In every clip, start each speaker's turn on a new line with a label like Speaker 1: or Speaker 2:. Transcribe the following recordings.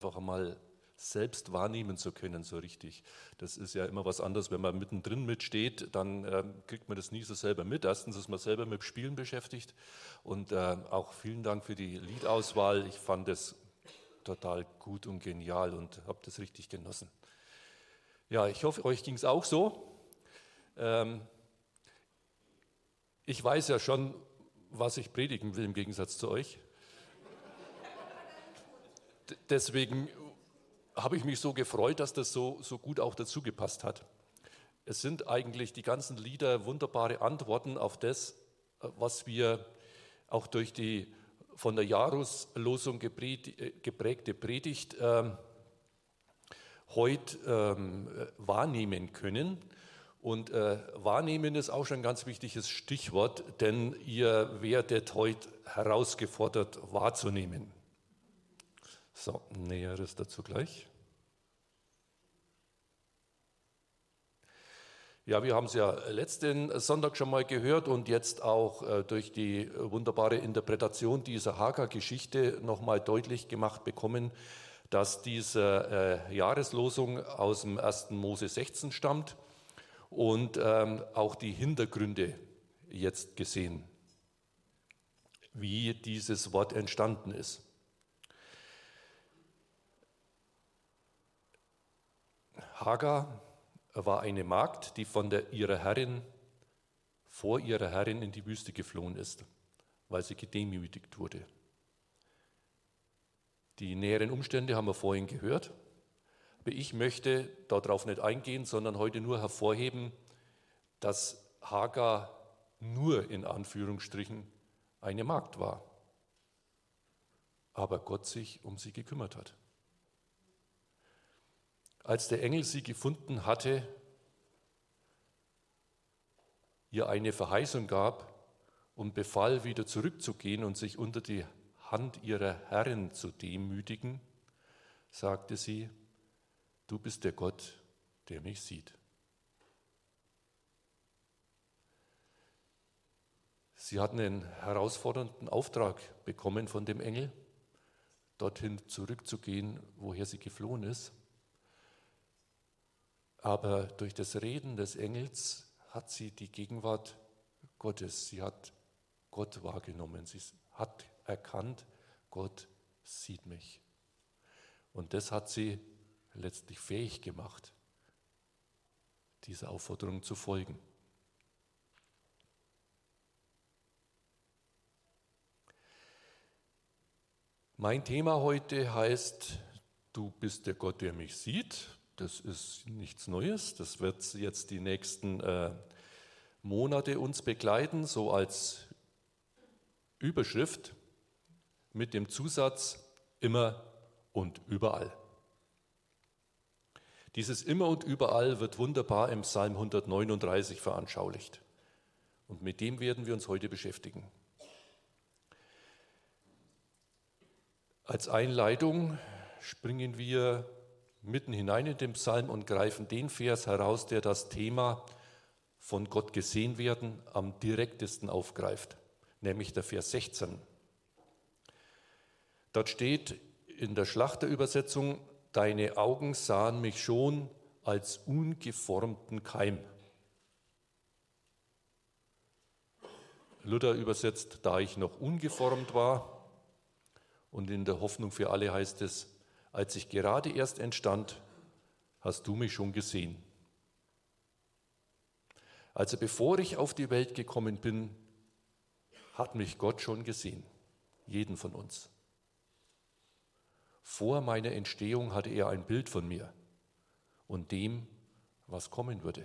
Speaker 1: einfach einmal selbst wahrnehmen zu können, so richtig. Das ist ja immer was anderes, wenn man mittendrin mitsteht, dann kriegt man das nie so selber mit. Erstens ist man selber mit Spielen beschäftigt und auch vielen Dank für die Liedauswahl. Ich fand das total gut und genial und habe das richtig genossen. Ja, ich hoffe, euch ging es auch so. Ich weiß ja schon, was ich predigen will im Gegensatz zu euch. Deswegen habe ich mich so gefreut, dass das so gut auch dazu gepasst hat. Es sind eigentlich die ganzen Lieder wunderbare Antworten auf das, was wir auch durch die von der Jahreslosung geprägte Predigt heute wahrnehmen können. Und wahrnehmen ist auch schon ein ganz wichtiges Stichwort, denn ihr werdet heute herausgefordert wahrzunehmen. So, Näheres dazu gleich. Ja, wir haben es ja letzten Sonntag schon mal gehört und jetzt auch durch die wunderbare Interpretation dieser Hagar-Geschichte nochmal deutlich gemacht bekommen, dass diese Jahreslosung aus dem 1. Mose 16 stammt und auch die Hintergründe jetzt gesehen, wie dieses Wort entstanden ist. Hagar war eine Magd, die vor ihrer Herrin in die Wüste geflohen ist, weil sie gedemütigt wurde. Die näheren Umstände haben wir vorhin gehört, aber ich möchte darauf nicht eingehen, sondern heute nur hervorheben, dass Hagar nur in Anführungsstrichen eine Magd war, aber Gott sich um sie gekümmert hat. Als der Engel sie gefunden hatte, ihr eine Verheißung gab und befahl, wieder zurückzugehen und sich unter die Hand ihrer Herrin zu demütigen, sagte sie: Du bist der Gott, der mich sieht. Sie hat einen herausfordernden Auftrag bekommen von dem Engel, dorthin zurückzugehen, woher sie geflohen ist. Aber durch das Reden des Engels hat sie die Gegenwart Gottes, sie hat Gott wahrgenommen, sie hat erkannt, Gott sieht mich. Und das hat sie letztlich fähig gemacht, dieser Aufforderung zu folgen. Mein Thema heute heißt: Du bist der Gott, der mich sieht. Das ist nichts Neues, das wird jetzt die nächsten Monate uns begleiten, so als Überschrift mit dem Zusatz immer und überall. Dieses immer und überall wird wunderbar im Psalm 139 veranschaulicht und mit dem werden wir uns heute beschäftigen. Als Einleitung springen wir mitten hinein in den Psalm und greifen den Vers heraus, der das Thema von Gott gesehen werden am direktesten aufgreift, nämlich der Vers 16. Dort steht in der Schlachterübersetzung: Deine Augen sahen mich schon als ungeformten Keim. Luther übersetzt: Da ich noch ungeformt war. Und in der Hoffnung für alle heißt es: Als ich gerade erst entstand, hast du mich schon gesehen. Also bevor ich auf die Welt gekommen bin, hat mich Gott schon gesehen, jeden von uns. Vor meiner Entstehung hatte er ein Bild von mir und dem, was kommen würde.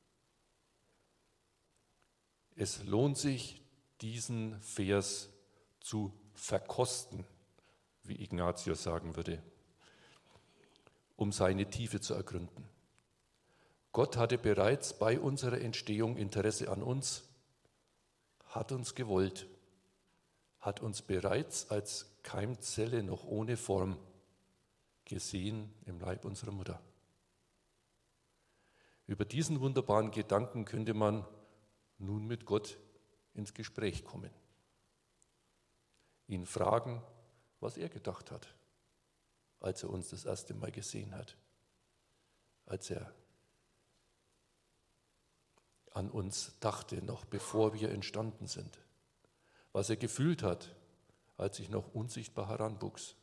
Speaker 1: Es lohnt sich, diesen Vers zu verkosten, wie Ignatius sagen würde, um seine Tiefe zu ergründen. Gott hatte bereits bei unserer Entstehung Interesse an uns, hat uns gewollt, hat uns bereits als Keimzelle noch ohne Form gesehen im Leib unserer Mutter. Über diesen wunderbaren Gedanken könnte man nun mit Gott ins Gespräch kommen, ihn fragen, was er gedacht hat, als er uns das erste Mal gesehen hat, als er an uns dachte, noch bevor wir entstanden sind, was er gefühlt hat, als ich noch unsichtbar heranwuchs.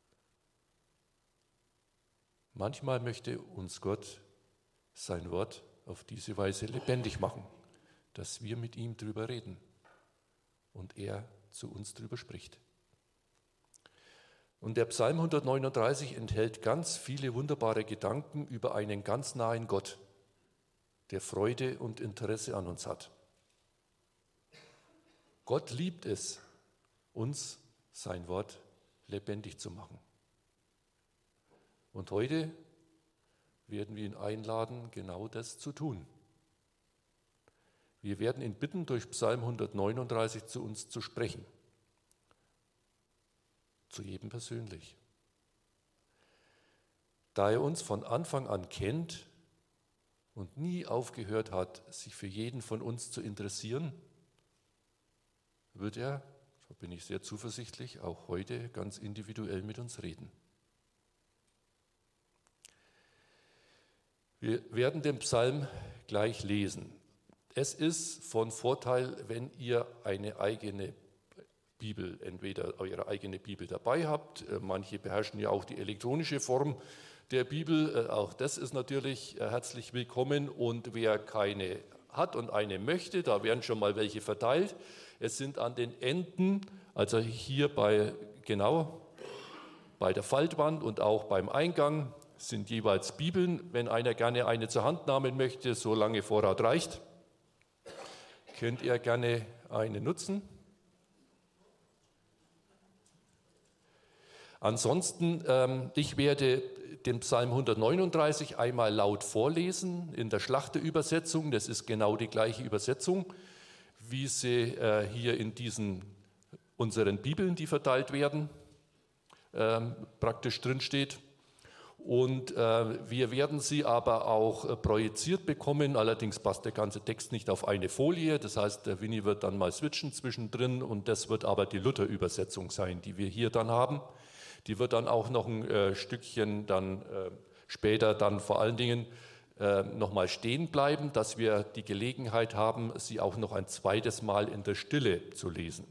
Speaker 1: Manchmal möchte uns Gott sein Wort auf diese Weise lebendig machen, dass wir mit ihm drüber reden und er zu uns drüber spricht. Und der Psalm 139 enthält ganz viele wunderbare Gedanken über einen ganz nahen Gott, der Freude und Interesse an uns hat. Gott liebt es, uns sein Wort lebendig zu machen. Und heute werden wir ihn einladen, genau das zu tun. Wir werden ihn bitten, durch Psalm 139 zu uns zu sprechen. Zu jedem persönlich. Da er uns von Anfang an kennt und nie aufgehört hat, sich für jeden von uns zu interessieren, wird er, so bin ich sehr zuversichtlich, auch heute ganz individuell mit uns reden. Wir werden den Psalm gleich lesen. Es ist von Vorteil, wenn ihr eine eigene Bibel, entweder eure eigene Bibel dabei habt. Manche beherrschen ja auch die elektronische Form der Bibel. Auch das ist natürlich herzlich willkommen. Und wer keine hat und eine möchte, da werden schon mal welche verteilt. Es sind an den Enden, also hier genau bei der Faltwand und auch beim Eingang, sind jeweils Bibeln. Wenn einer gerne eine zur Hand nehmen möchte, solange Vorrat reicht, könnt ihr gerne eine nutzen. Ansonsten, ich werde den Psalm 139 einmal laut vorlesen in der Schlachterübersetzung. Das ist genau die gleiche Übersetzung, wie sie hier in diesen unseren Bibeln, die verteilt werden, praktisch drinsteht. Und wir werden sie aber auch projiziert bekommen. Allerdings passt der ganze Text nicht auf eine Folie. Das heißt, der Winnie wird dann mal switchen zwischendrin und das wird aber die Luther-Übersetzung sein, die wir hier dann haben. Die wird dann auch noch ein Stückchen dann später dann vor allen Dingen nochmal stehen bleiben, dass wir die Gelegenheit haben, sie auch noch ein zweites Mal in der Stille zu lesen.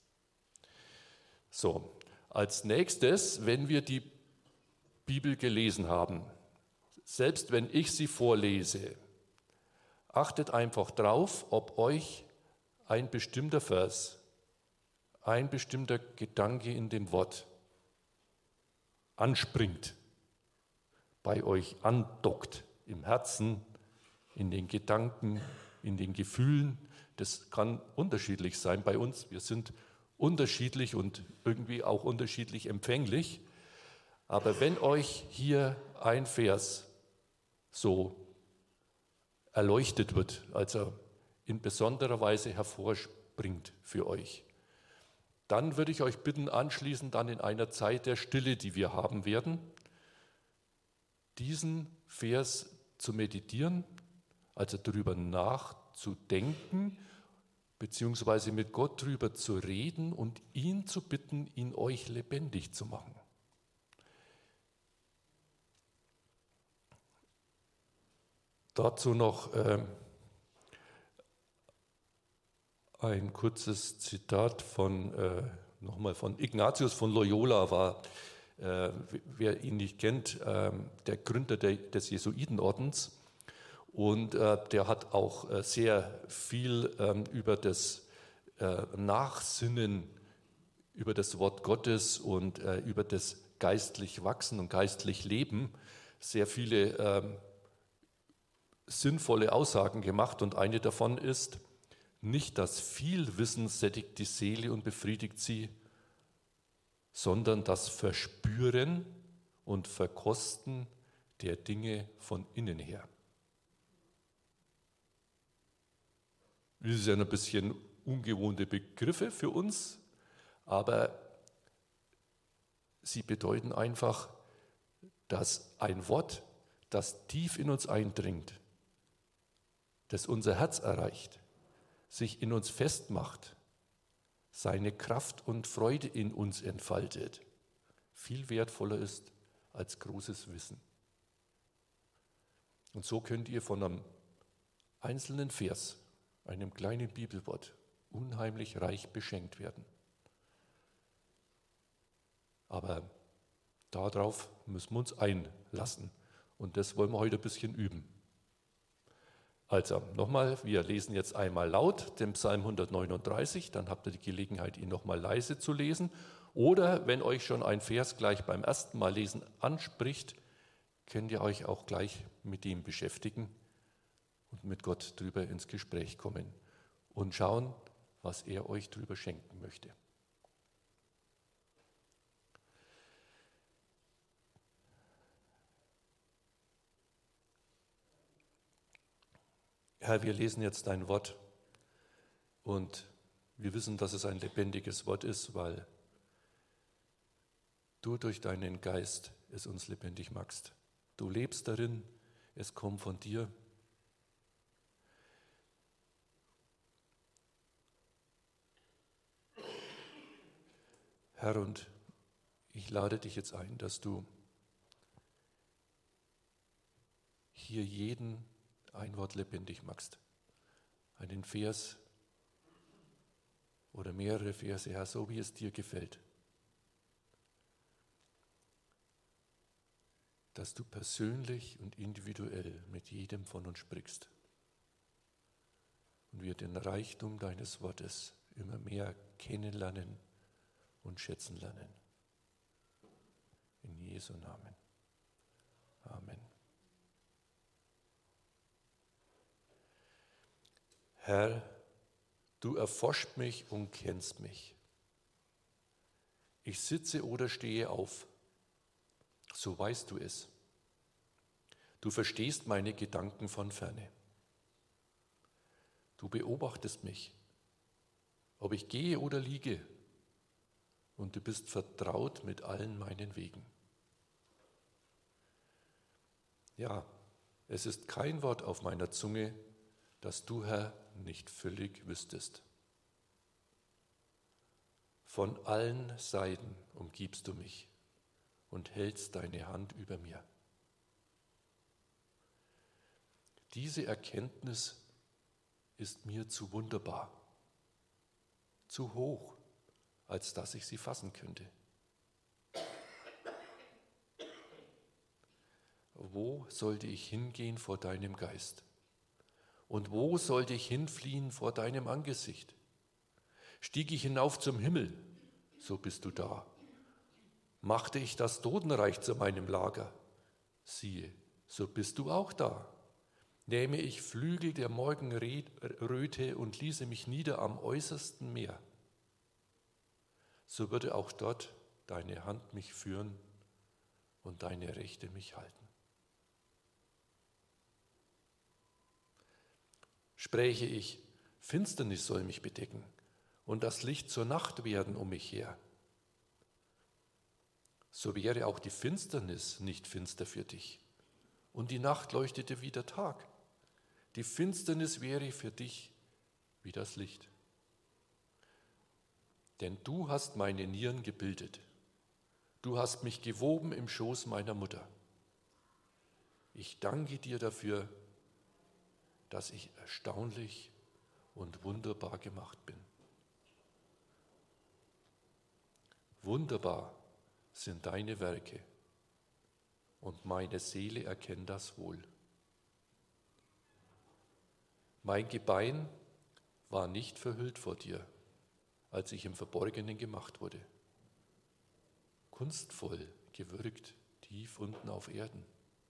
Speaker 1: So, als nächstes, wenn wir die Bibel gelesen haben, selbst wenn ich sie vorlese, achtet einfach drauf, ob euch ein bestimmter Vers, ein bestimmter Gedanke in dem Wort anspringt, bei euch andockt, im Herzen, in den Gedanken, in den Gefühlen. Das kann unterschiedlich sein bei uns. Wir sind unterschiedlich und irgendwie auch unterschiedlich empfänglich. Aber wenn euch hier ein Vers so erleuchtet wird, also in besonderer Weise hervorspringt für euch, dann würde ich euch bitten, anschließend dann in einer Zeit der Stille, die wir haben werden, diesen Vers zu meditieren, also darüber nachzudenken, beziehungsweise mit Gott darüber zu reden und ihn zu bitten, ihn euch lebendig zu machen. Dazu noch ein kurzes Zitat nochmal von Ignatius von Loyola war, wer ihn nicht kennt, der Gründer des Jesuitenordens. Und der hat auch sehr viel über das Nachsinnen, über das Wort Gottes und über das geistlich Wachsen und geistlich Leben sehr viele sinnvolle Aussagen gemacht. Und eine davon ist: Nicht das Vielwissen sättigt die Seele und befriedigt sie, sondern das Verspüren und Verkosten der Dinge von innen her. Das ist ja ein bisschen ungewohnte Begriffe für uns, aber sie bedeuten einfach, dass ein Wort, das tief in uns eindringt, das unser Herz erreicht, sich in uns festmacht, seine Kraft und Freude in uns entfaltet, viel wertvoller ist als großes Wissen. Und so könnt ihr von einem einzelnen Vers, einem kleinen Bibelwort, unheimlich reich beschenkt werden. Aber darauf müssen wir uns einlassen. Und das wollen wir heute ein bisschen üben. Also nochmal, wir lesen jetzt einmal laut den Psalm 139, dann habt ihr die Gelegenheit, ihn nochmal leise zu lesen. Oder wenn euch schon ein Vers gleich beim ersten Mal lesen anspricht, könnt ihr euch auch gleich mit ihm beschäftigen und mit Gott drüber ins Gespräch kommen und schauen, was er euch drüber schenken möchte. Herr, wir lesen jetzt dein Wort und wir wissen, dass es ein lebendiges Wort ist, weil du durch deinen Geist es uns lebendig machst. Du lebst darin, es kommt von dir. Herr, und ich lade dich jetzt ein, dass du hier jeden ein Wort lebendig machst. Einen Vers oder mehrere Verse, Herr, so wie es dir gefällt. Dass du persönlich und individuell mit jedem von uns sprichst. Und wir den Reichtum deines Wortes immer mehr kennenlernen und schätzen lernen. In Jesu Namen. Amen. Herr, du erforscht mich und kennst mich. Ich sitze oder stehe auf, so weißt du es. Du verstehst meine Gedanken von ferne. Du beobachtest mich, ob ich gehe oder liege, und du bist vertraut mit allen meinen Wegen. Ja, es ist kein Wort auf meiner Zunge, das du, Herr, nicht völlig wüsstest. Von allen Seiten umgibst du mich und hältst deine Hand über mir. Diese Erkenntnis ist mir zu wunderbar, zu hoch, als dass ich sie fassen könnte. Wo sollte ich hingehen vor deinem Geist? Und wo sollte ich hinfliehen vor deinem Angesicht? Stieg ich hinauf zum Himmel, so bist du da. Machte ich das Totenreich zu meinem Lager, siehe, so bist du auch da. Nähme ich Flügel der Morgenröte und ließe mich nieder am äußersten Meer, so würde auch dort deine Hand mich führen und deine Rechte mich halten. Spräche ich, Finsternis soll mich bedecken und das Licht zur Nacht werden um mich her, so wäre auch die Finsternis nicht finster für dich und die Nacht leuchtete wie der Tag. Die Finsternis wäre für dich wie das Licht. Denn du hast meine Nieren gebildet. Du hast mich gewoben im Schoß meiner Mutter. Ich danke dir dafür, dass ich erstaunlich und wunderbar gemacht bin. Wunderbar sind deine Werke und meine Seele erkennt das wohl. Mein Gebein war nicht verhüllt vor dir, als ich im Verborgenen gemacht wurde. Kunstvoll gewirkt, tief unten auf Erden.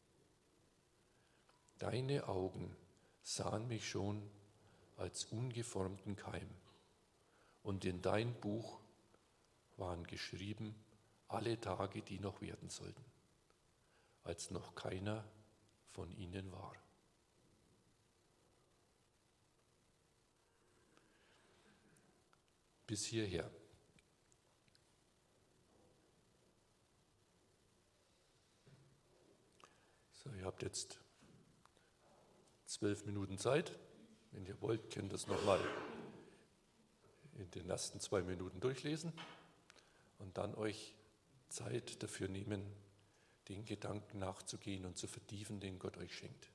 Speaker 1: Deine Augen sahen mich schon als ungeformten Keim, und in dein Buch waren geschrieben alle Tage, die noch werden sollten, als noch keiner von ihnen war. Bis hierher. So, ihr habt jetzt 12 Minuten Zeit. Wenn ihr wollt, könnt ihr das nochmal in den ersten 2 Minuten durchlesen und dann euch Zeit dafür nehmen, den Gedanken nachzugehen und zu vertiefen, den Gott euch schenkt.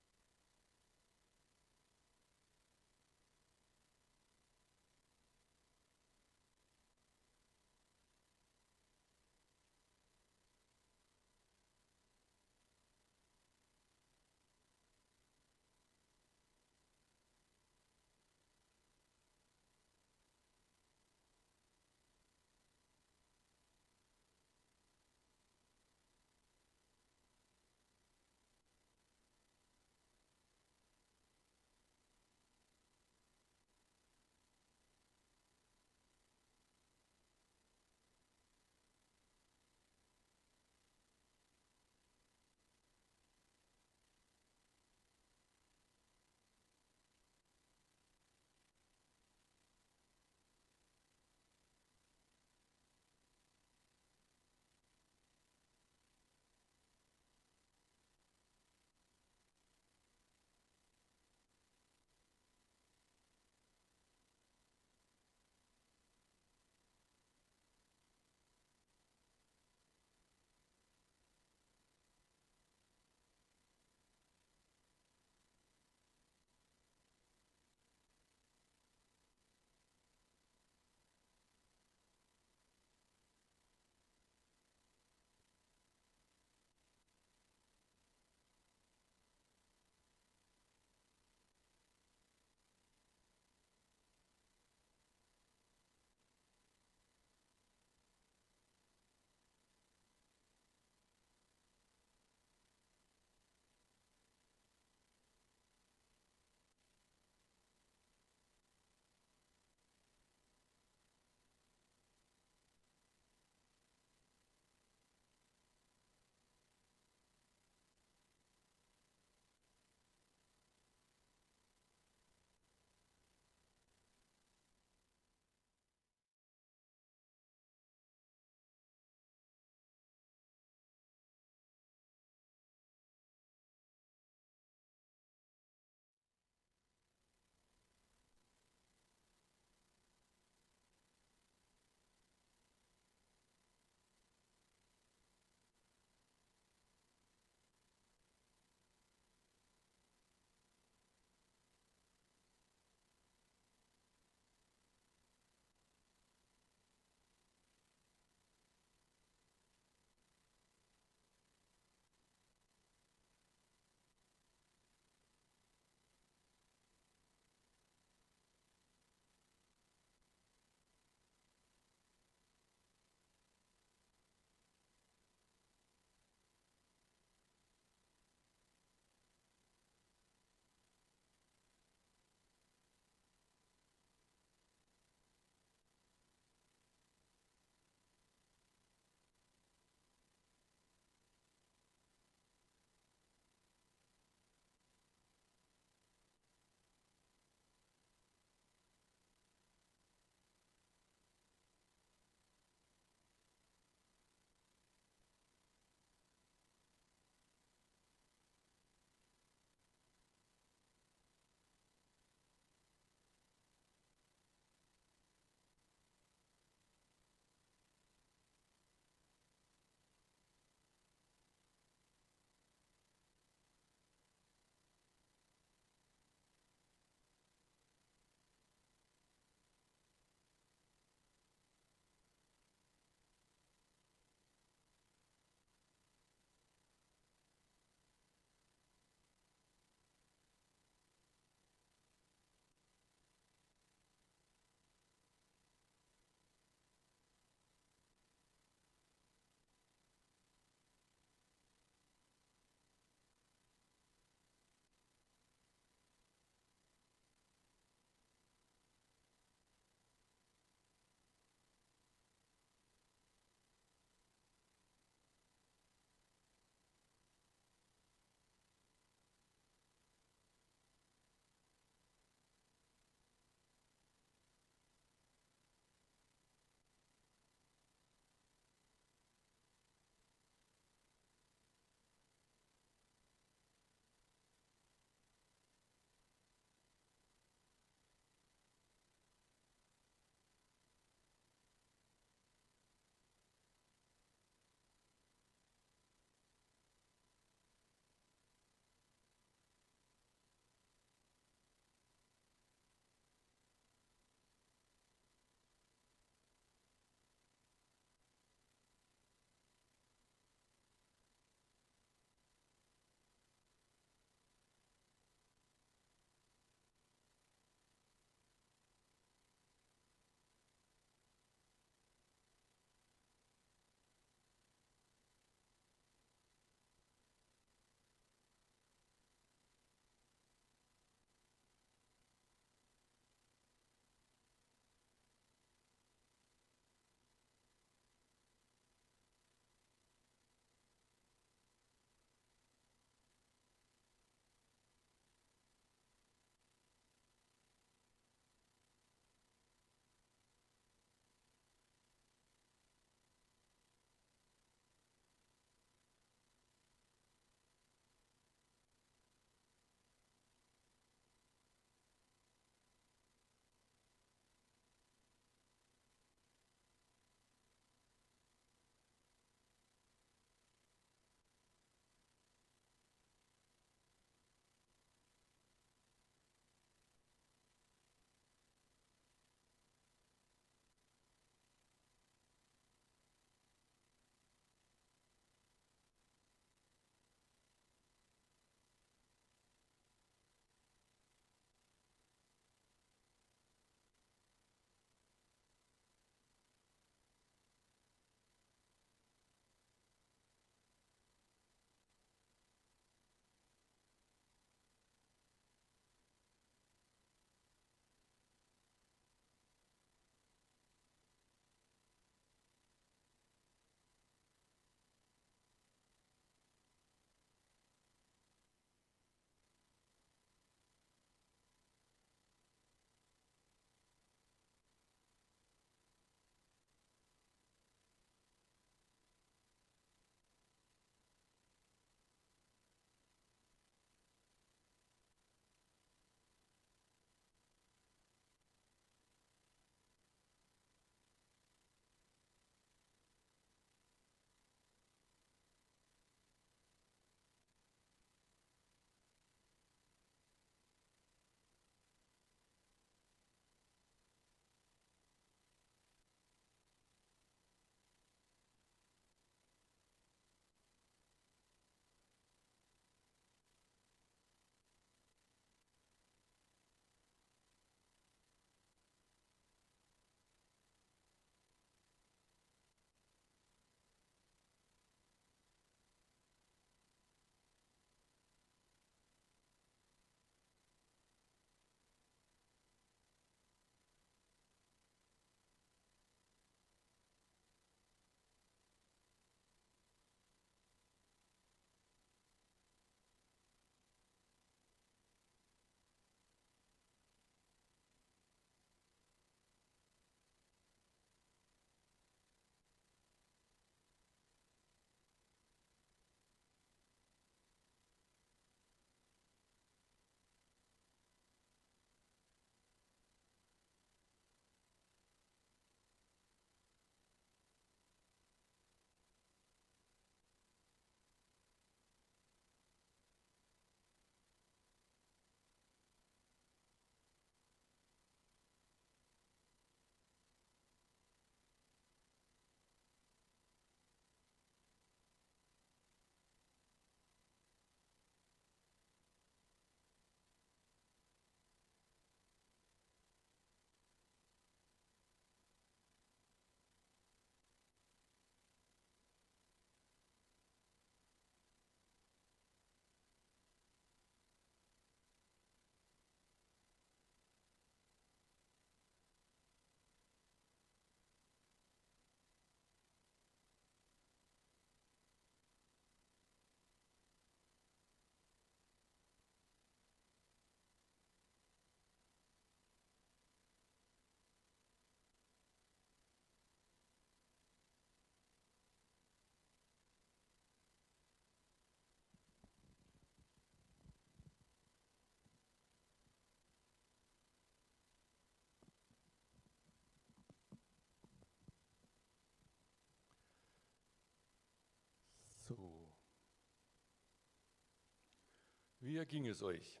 Speaker 1: Wie ging es euch?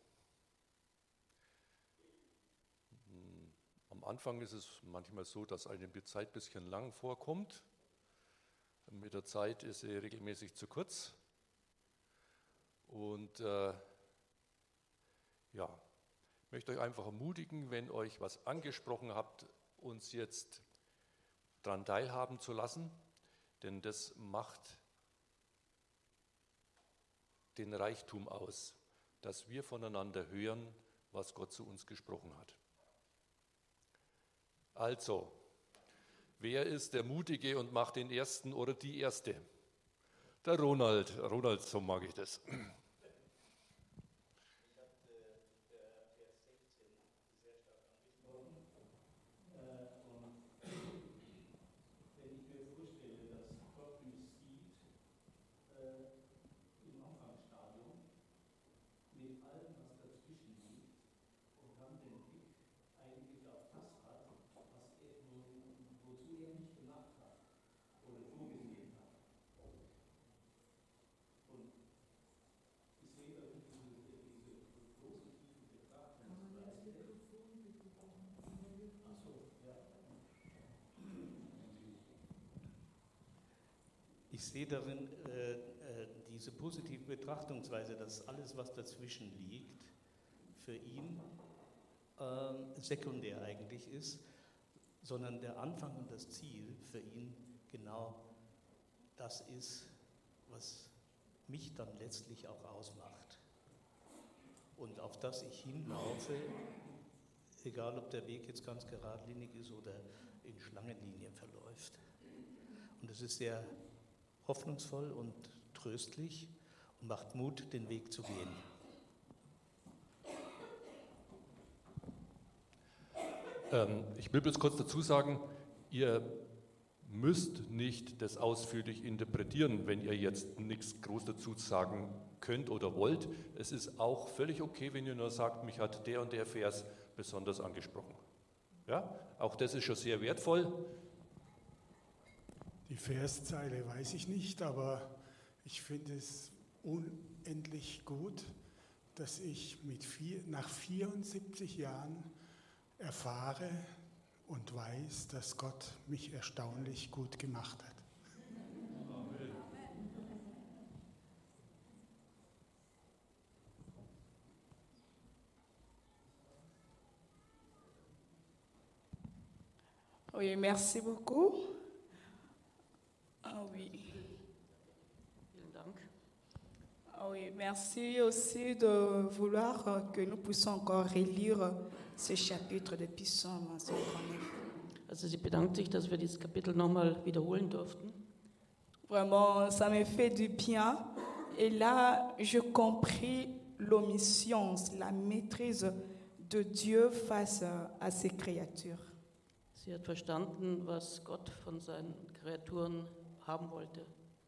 Speaker 1: Am Anfang ist es manchmal so, dass einem die Zeit ein bisschen lang vorkommt. Mit der Zeit ist sie regelmäßig zu kurz. Und ich möchte euch einfach ermutigen, wenn euch was angesprochen habt, uns jetzt daran teilhaben zu lassen, denn das macht den Reichtum aus, dass wir voneinander hören, was Gott zu uns gesprochen hat. Also, wer ist der Mutige und macht den Ersten oder die Erste? Der Ronald. Ronald, so mag ich das.
Speaker 2: Ich sehe darin diese positive Betrachtungsweise, dass alles, was dazwischen liegt, für ihn sekundär eigentlich ist, sondern der Anfang und das Ziel für ihn genau das ist, was mich dann letztlich auch ausmacht. Und auf das ich hinlaufe, egal ob der Weg jetzt ganz geradlinig ist oder in Schlangenlinien verläuft. Und es ist sehr hoffnungsvoll und tröstlich und macht Mut, den Weg zu gehen.
Speaker 1: Ich will bloß kurz dazu sagen, ihr müsst nicht das ausführlich interpretieren, wenn ihr jetzt nichts groß dazu sagen könnt oder wollt. Es ist auch völlig okay, wenn ihr nur sagt, mich hat der und der Vers besonders angesprochen. Ja, auch das ist schon sehr wertvoll.
Speaker 3: Die Verszeile weiß ich nicht, aber ich finde es unendlich gut, dass ich nach 74 Jahren erfahre und weiß, dass Gott mich erstaunlich gut gemacht hat.
Speaker 1: Amen.
Speaker 4: Oui, merci beaucoup. Ah oui.
Speaker 5: Vielen Dank.
Speaker 4: Ah oui, merci aussi de vouloir que nous puissions encore relire ce chapitre de Psaume 139.
Speaker 5: Also sie bedankt sich, dass wir dieses Kapitel nochmal wiederholen durften.
Speaker 4: Vraiment, ça me fait du bien. Et là, je compris l'omniscience, la maîtrise de Dieu face à ses créatures.
Speaker 5: Sie hat verstanden, was Gott von seinen Kreaturen haben wollte.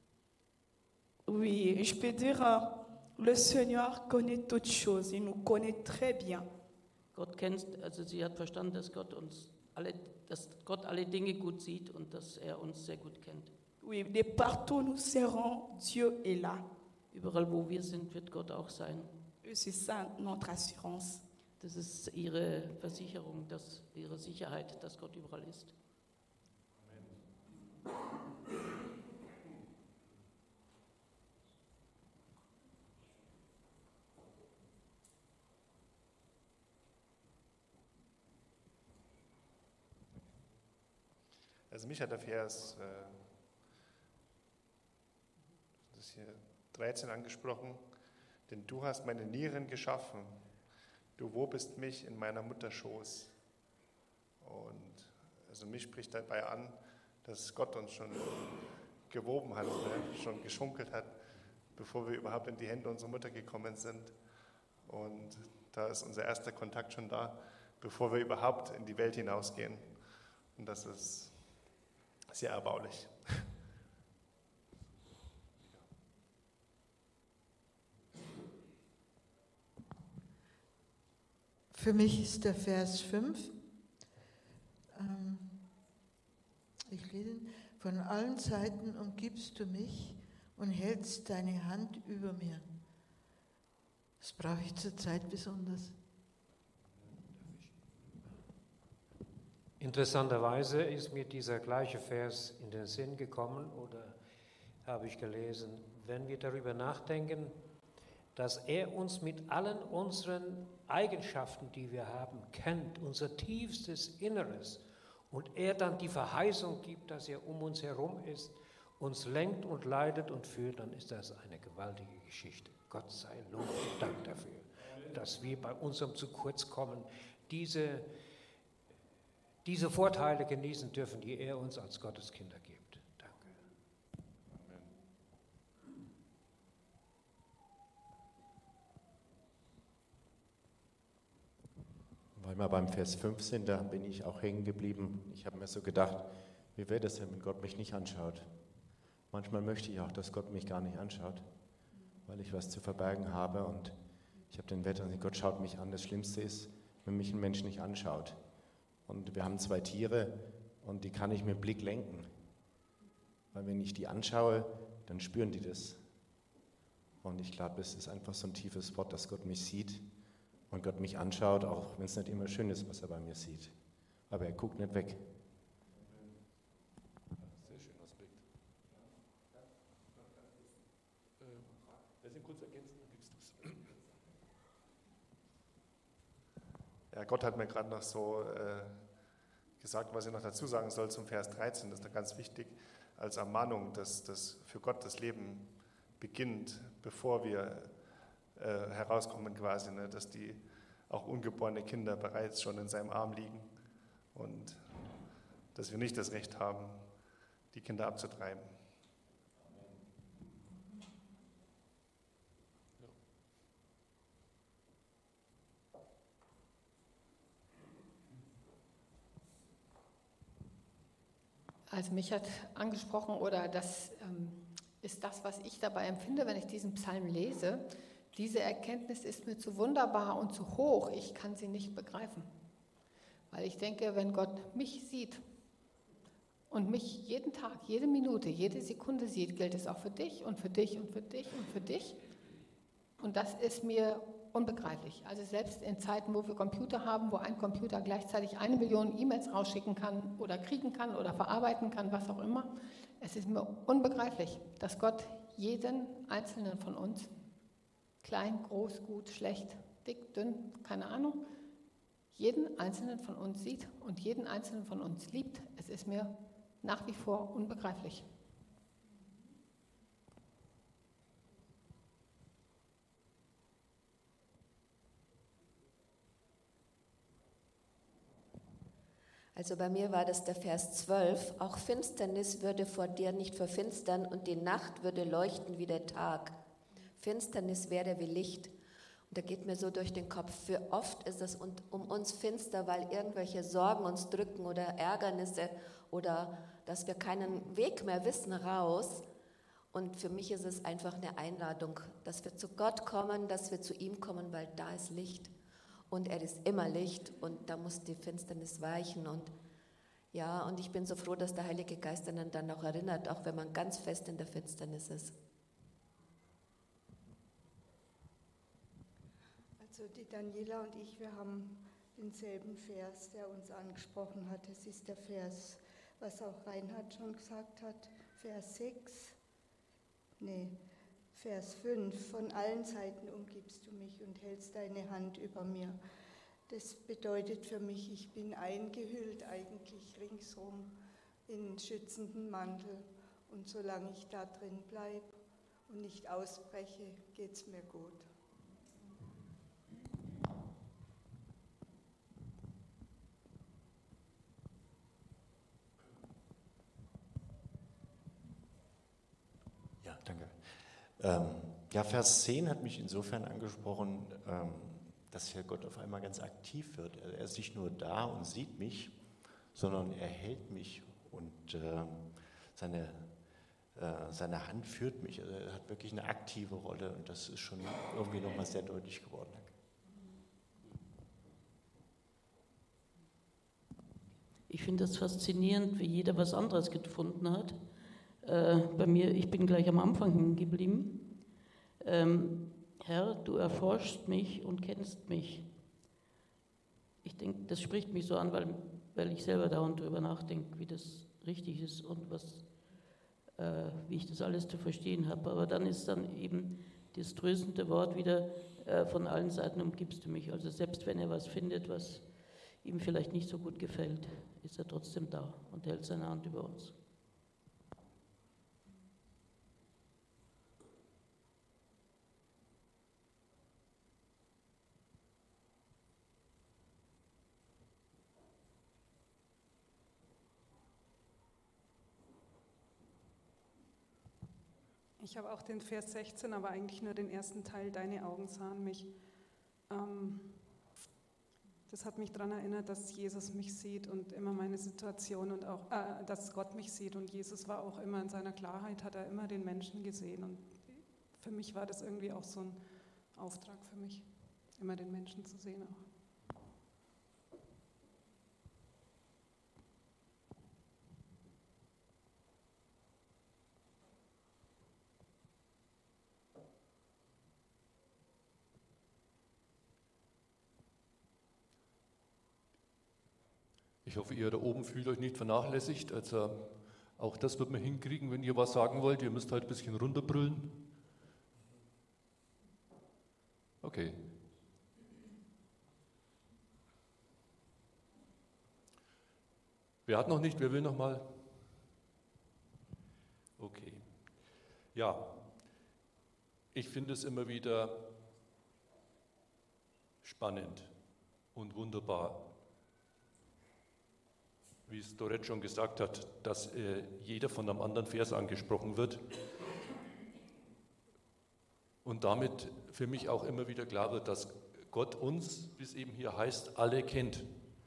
Speaker 4: Oui, je peux dire, le Seigneur connaît toutes choses, il nous connaît très bien.
Speaker 5: Gott kennt, also sie hat verstanden, dass Gott alle Dinge gut sieht und dass er uns sehr gut kennt.
Speaker 4: Oui, de partout nous serons, Dieu est là.
Speaker 5: Überall, wo wir sind, wird Gott auch sein.
Speaker 4: Et c'est ça notre assurance.
Speaker 5: Das ist ihre Versicherung, ihre Sicherheit, dass Gott überall ist.
Speaker 6: Also mich hat der Vers das ist hier 13 angesprochen, denn du hast meine Nieren geschaffen, du wobest mich in meiner Mutter Schoß. Und also mich spricht dabei an, dass Gott uns schon gewoben hat, schon geschunkelt hat, bevor wir überhaupt in die Hände unserer Mutter gekommen sind. Und da ist unser erster Kontakt schon da, bevor wir überhaupt in die Welt hinausgehen. Und das ist sehr erbaulich.
Speaker 7: Für mich ist der Vers 5, ich lese ihn, von allen Seiten umgibst du mich und hältst deine Hand über mir. Das brauche ich zurzeit besonders.
Speaker 8: Interessanterweise ist mir dieser gleiche Vers in den Sinn gekommen oder habe ich gelesen, wenn wir darüber nachdenken, dass er uns mit allen unseren Eigenschaften, die wir haben, kennt, unser tiefstes Inneres, und er dann die Verheißung gibt, dass er um uns herum ist, uns lenkt und leitet und führt, dann ist das eine gewaltige Geschichte. Gott sei Lob und Dank dafür, dass wir bei unserem zu kurz kommen, diese Vorteile genießen dürfen, die er uns als Gotteskinder gibt. Danke.
Speaker 9: Weil wir beim Vers 5 sind, da bin ich auch hängen geblieben. Ich habe mir so gedacht, wie wäre das denn, wenn Gott mich nicht anschaut? Manchmal möchte ich auch, dass Gott mich gar nicht anschaut, weil ich was zu verbergen habe, und ich habe den Wetter, Gott schaut mich an. Das Schlimmste ist, wenn mich ein Mensch nicht anschaut. Und wir haben 2 Tiere und die kann ich mit Blick lenken. Weil wenn ich die anschaue, dann spüren die das. Und ich glaube, es ist einfach so ein tiefes Wort, dass Gott mich sieht und Gott mich anschaut, auch wenn es nicht immer schön ist, was er bei mir sieht. Aber er guckt nicht weg.
Speaker 1: Sehr schöner Aspekt. Das sind kurz ergänzt, dann gibst du es.
Speaker 6: Ja, Gott hat mir gerade noch so gesagt, was ich noch dazu sagen soll zum Vers 13. Das ist da ganz wichtig als Ermahnung, dass für Gott das Leben beginnt, bevor wir herauskommen quasi, ne? Dass die auch ungeborene Kinder bereits schon in seinem Arm liegen und dass wir nicht das Recht haben, die Kinder abzutreiben.
Speaker 10: Also mich hat angesprochen, oder das ist das, was ich dabei empfinde, wenn ich diesen Psalm lese. Diese Erkenntnis ist mir zu wunderbar und zu hoch, ich kann sie nicht begreifen. Weil ich denke, wenn Gott mich sieht und mich jeden Tag, jede Minute, jede Sekunde sieht, gilt es auch für dich und für dich und für dich und für dich. Und das ist mir unbegreiflich. Also selbst in Zeiten, wo wir Computer haben, wo ein Computer gleichzeitig 1 Million E-Mails rausschicken kann oder kriegen kann oder verarbeiten kann, was auch immer, es ist mir unbegreiflich, dass Gott jeden einzelnen von uns, klein, groß, gut, schlecht, dick, dünn, keine Ahnung, jeden einzelnen von uns sieht und jeden einzelnen von uns liebt. Es ist mir nach wie vor unbegreiflich.
Speaker 11: Also bei mir war das der Vers 12. Auch Finsternis würde vor dir nicht verfinstern und die Nacht würde leuchten wie der Tag. Finsternis wäre wie Licht. Und da geht mir so durch den Kopf, für oft ist es um uns finster, weil irgendwelche Sorgen uns drücken oder Ärgernisse oder dass wir keinen Weg mehr wissen raus. Und für mich ist es einfach eine Einladung, dass wir zu Gott kommen, dass wir zu ihm kommen, weil da ist Licht. Und er ist immer Licht und da muss die Finsternis weichen. Und ja, und ich bin so froh, dass der Heilige Geist einen dann auch erinnert, auch wenn man ganz fest in der Finsternis ist.
Speaker 12: Also die Daniela und ich, wir haben denselben Vers, der uns angesprochen hat. Es ist der Vers, was auch Reinhard schon gesagt hat, Vers 5, von allen Seiten umgibst du mich und hältst deine Hand über mir. Das bedeutet für mich, ich bin eingehüllt eigentlich ringsum in schützenden Mantel. Und solange ich da drin bleibe und nicht ausbreche, geht es mir gut.
Speaker 9: Ja, danke. Vers 10 hat mich insofern angesprochen, dass hier Gott auf einmal ganz aktiv wird. Er ist nicht nur da und sieht mich, sondern er hält mich und seine Hand führt mich. Also er hat wirklich eine aktive Rolle und das ist schon irgendwie nochmal sehr deutlich geworden.
Speaker 5: Ich finde das faszinierend, wie jeder was anderes gefunden hat. Bei mir, ich bin gleich am Anfang hängen geblieben. Herr, du erforschst mich und kennst mich. Ich denke, das spricht mich so an, weil ich selber dauernd darüber nachdenke, wie das richtig ist und wie ich das alles zu verstehen habe. Aber dann ist dann eben das tröstende Wort wieder, von allen Seiten umgibst du mich. Also selbst wenn er was findet, was ihm vielleicht nicht so gut gefällt, ist er trotzdem da und hält seine Hand über uns.
Speaker 13: Ich habe auch den Vers 16, aber eigentlich nur den ersten Teil, deine Augen sahen mich. Das hat mich daran erinnert, dass Jesus mich sieht und immer meine Situation und auch, dass Gott mich sieht. Und Jesus war auch immer in seiner Klarheit, hat er immer den Menschen gesehen. Und für mich war das irgendwie auch so ein Auftrag für mich, immer den Menschen zu sehen auch.
Speaker 1: Ich hoffe, ihr da oben fühlt euch nicht vernachlässigt. Also auch das wird man hinkriegen, wenn ihr was sagen wollt. Ihr müsst halt ein bisschen runterbrüllen. Okay. Wer hat noch nicht? Wer will noch mal? Okay. Ja, ich finde es immer wieder spannend und wunderbar, wie es Dorette schon gesagt hat, dass jeder von einem anderen Vers angesprochen wird und damit für mich auch immer wieder klar wird, dass Gott uns, wie es eben hier heißt, alle kennt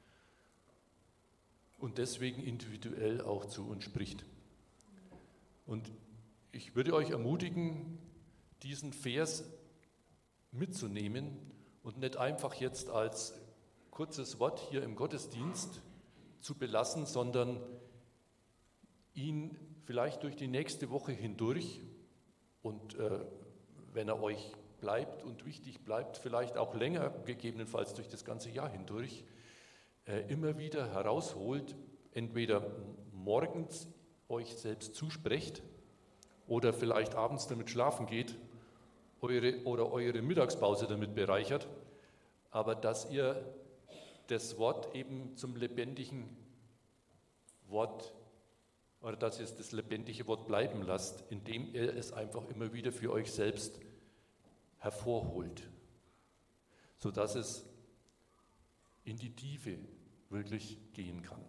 Speaker 1: und deswegen individuell auch zu uns spricht. Und ich würde euch ermutigen, diesen Vers mitzunehmen und nicht einfach jetzt als kurzes Wort hier im Gottesdienst zu belassen, sondern ihn vielleicht durch die nächste Woche hindurch und wenn er euch bleibt und wichtig bleibt, vielleicht auch länger, gegebenenfalls durch das ganze Jahr hindurch, immer wieder herausholt, entweder morgens euch selbst zusprecht oder vielleicht abends damit schlafen geht oder eure Mittagspause damit bereichert, aber dass ihr das Wort eben zum lebendigen Wort oder dass ihr es das lebendige Wort bleiben lasst, indem ihr es einfach immer wieder für euch selbst hervorholt, sodass es in die Tiefe wirklich gehen kann.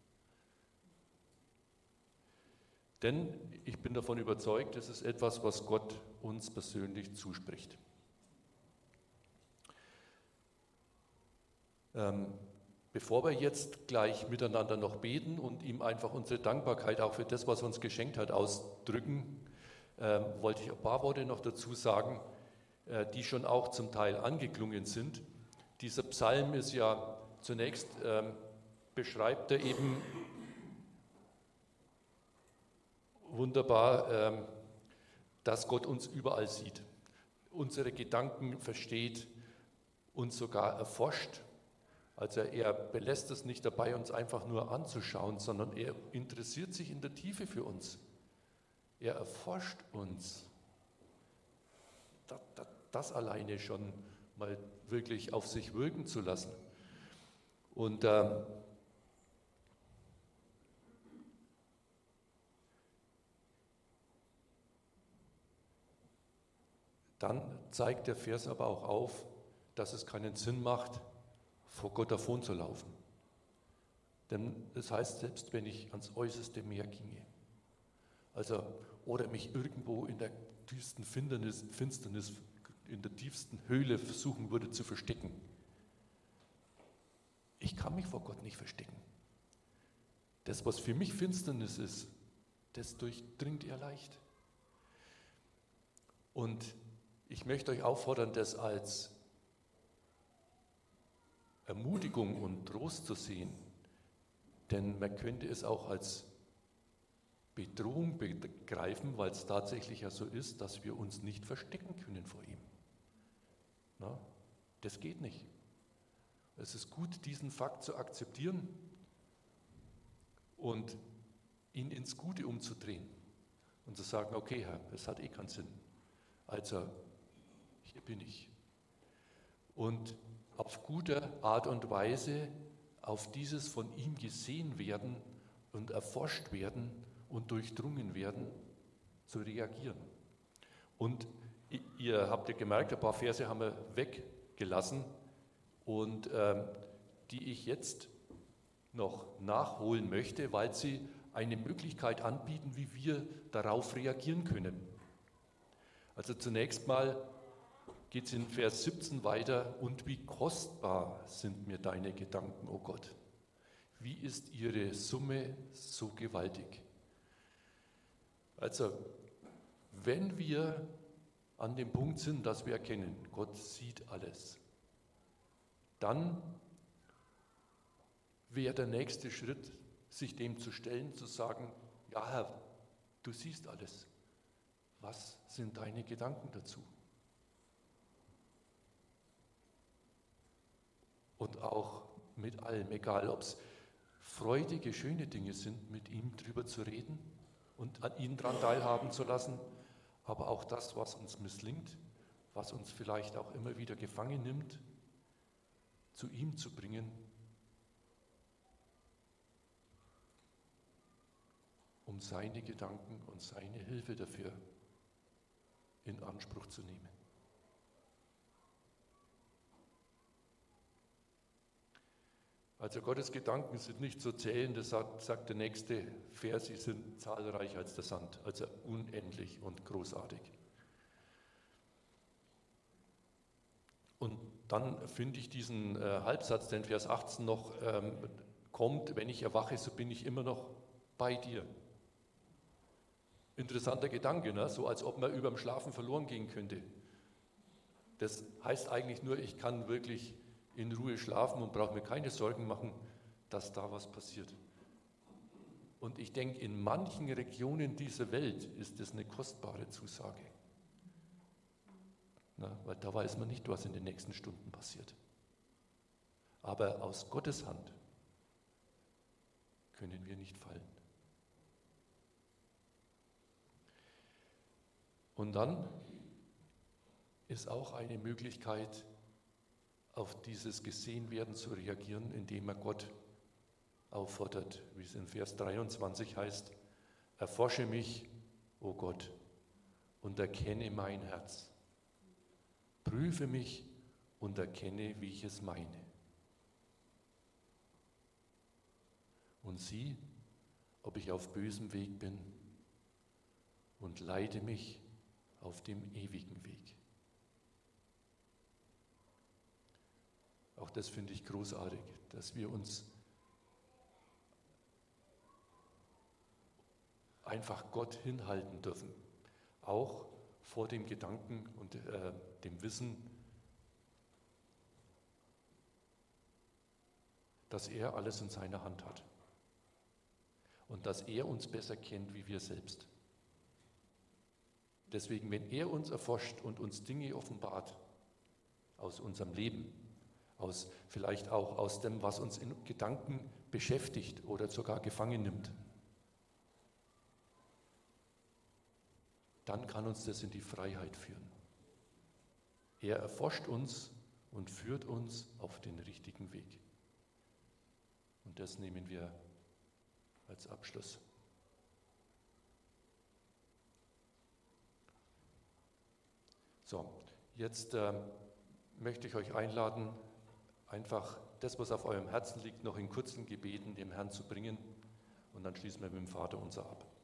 Speaker 1: Denn ich bin davon überzeugt, es ist etwas, was Gott uns persönlich zuspricht. Bevor wir jetzt gleich miteinander noch beten und ihm einfach unsere Dankbarkeit auch für das, was er uns geschenkt hat, ausdrücken, wollte ich ein paar Worte noch dazu sagen, die schon auch zum Teil angeklungen sind. Dieser Psalm ist ja zunächst, beschreibt er eben wunderbar, dass Gott uns überall sieht, unsere Gedanken versteht, uns sogar erforscht. Also er belässt es nicht dabei, uns einfach nur anzuschauen, sondern er interessiert sich in der Tiefe für uns. Er erforscht uns. Das alleine schon mal wirklich auf sich wirken zu lassen. Und dann zeigt der Vers aber auch auf, dass es keinen Sinn macht, vor Gott davon zu laufen. Denn das heißt, selbst wenn ich ans äußerste Meer ginge, also oder mich irgendwo in der tiefsten Finsternis, in der tiefsten Höhle versuchen würde zu verstecken, ich kann mich vor Gott nicht verstecken. Das, was für mich Finsternis ist, das durchdringt er leicht. Und ich möchte euch auffordern, das als Ermutigung und Trost zu sehen, denn man könnte es auch als Bedrohung begreifen, weil es tatsächlich ja so ist, dass wir uns nicht verstecken können vor ihm. Ja, das geht nicht. Es ist gut, diesen Fakt zu akzeptieren und ihn ins Gute umzudrehen und zu sagen, okay, Herr, es hat keinen Sinn. Also, hier bin ich. Und auf gute Art und Weise auf dieses von ihm gesehen werden und erforscht werden und durchdrungen werden, zu reagieren. Und ihr habt ja gemerkt, ein paar Verse haben wir weggelassen und die ich jetzt noch nachholen möchte, weil sie eine Möglichkeit anbieten, wie wir darauf reagieren können. Also zunächst mal geht es in Vers 17 weiter, und wie kostbar sind mir deine Gedanken, o Gott. Wie ist ihre Summe so gewaltig? Also, wenn wir an dem Punkt sind, dass wir erkennen, Gott sieht alles, dann wäre der nächste Schritt, sich dem zu stellen, zu sagen, ja Herr, du siehst alles. Was sind deine Gedanken dazu? Und auch mit allem, egal ob es freudige, schöne Dinge sind, mit ihm drüber zu reden und an ihn daran teilhaben zu lassen, aber auch das, was uns misslingt, was uns vielleicht auch immer wieder gefangen nimmt, zu ihm zu bringen, um seine Gedanken und seine Hilfe dafür in Anspruch zu nehmen. Also Gottes Gedanken sind nicht zu zählen, das sagt der nächste Vers, sie sind zahlreicher als der Sand, also unendlich und großartig. Und dann finde ich diesen Halbsatz, der in Vers 18 noch kommt, wenn ich erwache, so bin ich immer noch bei dir. Interessanter Gedanke, ne? So als ob man über dem Schlafen verloren gehen könnte. Das heißt eigentlich nur, ich kann wirklich in Ruhe schlafen und brauche mir keine Sorgen machen, dass da was passiert. Und ich denke, in manchen Regionen dieser Welt ist das eine kostbare Zusage. Na, weil da weiß man nicht, was in den nächsten Stunden passiert. Aber aus Gottes Hand können wir nicht fallen. Und dann ist auch eine Möglichkeit, auf dieses Gesehenwerden zu reagieren, indem er Gott auffordert, wie es in Vers 23 heißt, erforsche mich, o Gott, und erkenne mein Herz. Prüfe mich und erkenne, wie ich es meine. Und sieh, ob ich auf bösem Weg bin, und leite mich auf dem ewigen Weg. Auch das finde ich großartig, dass wir uns einfach Gott hinhalten dürfen, auch vor dem Gedanken und dem Wissen, dass er alles in seiner Hand hat und dass er uns besser kennt wie wir selbst. Deswegen, wenn er uns erforscht und uns Dinge offenbart aus unserem Leben, vielleicht auch aus dem, was uns in Gedanken beschäftigt oder sogar gefangen nimmt, dann kann uns das in die Freiheit führen. Er erforscht uns und führt uns auf den richtigen Weg. Und das nehmen wir als Abschluss. So, jetzt möchte ich euch einladen, einfach das, was auf eurem Herzen liegt, noch in kurzen Gebeten dem Herrn zu bringen. Und dann schließen wir mit dem Vater unser ab.